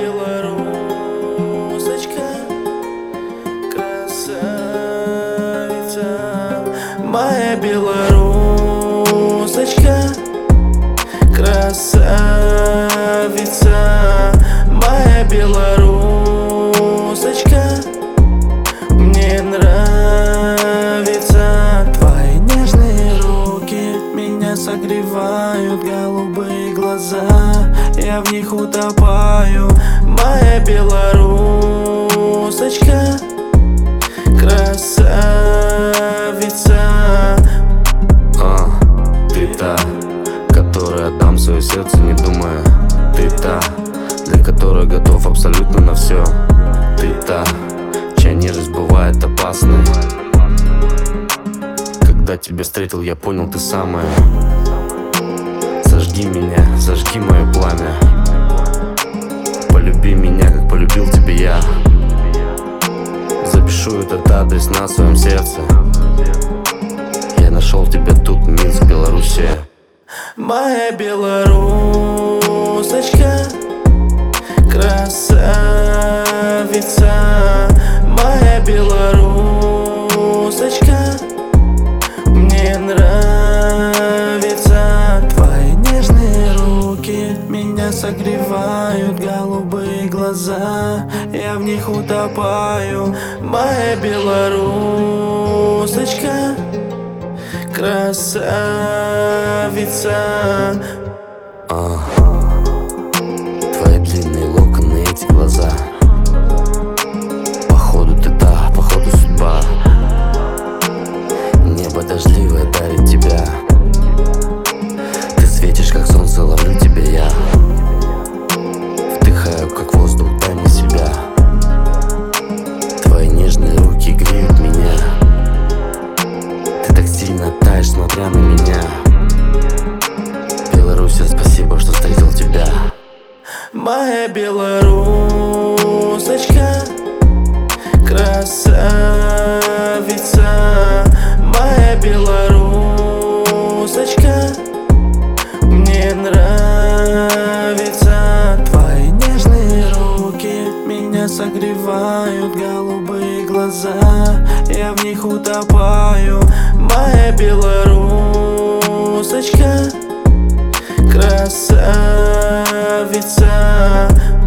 белорусочка, красавица. Моя белорусочка, красавица. Моя белорусочка, мне нравится. Твои нежные руки меня согревают, голубые глаза, я в них утопаю. Моя белорусочка, красавица. Ты та, которой отдам свое сердце, не думая. Ты та, для которой готов абсолютно на все. Ты та, чья нежность бывает опасной. Когда тебя встретил, я понял, ты самая. Зажги меня, зажги мое пламя. Полюби меня, как полюбил тебя я. Запишу этот адрес на своем сердце. Я нашел тебя тут, Минск, Белоруссия. Моя белорусочка, красавица. Моя белорусочка, мне нравится. Твои нежные руки меня согревают, голубые глаза, я в них утопаю. Моя белорусочка, красавица. Твои длинные локоны, эти глаза. Походу ты та, походу судьба. Небо дождливое дарит тебя. Ты светишь, как солнце, ловлю тебя я. Вдыхаю, как воздух, дай мне себя. Твои нежные руки греют меня. Ты так сильно таешь, смотря на меня. Белоруссия, спасибо, что встретил тебя. Моя белорусочка, красавица. Моя белорусочка, мне нравится. Твои нежные руки меня согревают, голубые глаза, я в них утопаю. Моя белорусочка, красавица.